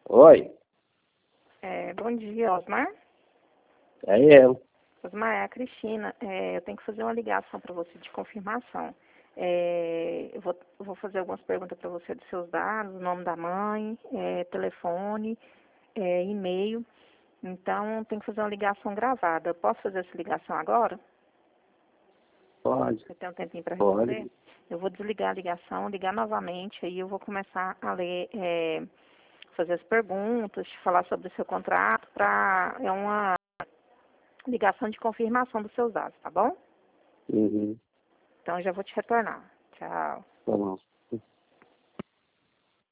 Oi, Bom dia, Osmar. é eu. Osmar, é a Cristina. Eu tenho que fazer uma ligação para você de confirmação. Eu vou fazer algumas perguntas para você dos seus dados, nome da mãe, telefone, e-mail. Então, tem que fazer uma ligação gravada. Eu posso fazer essa ligação agora? Pode, Você tem um tempinho para responder? pode. Eu vou desligar a ligação, ligar novamente, aí eu vou começar a ler, fazer as perguntas, falar sobre o seu contrato, é uma ligação de confirmação dos seus dados, tá bom? Uhum, Então, eu já vou te retornar. Tchau. tá bom.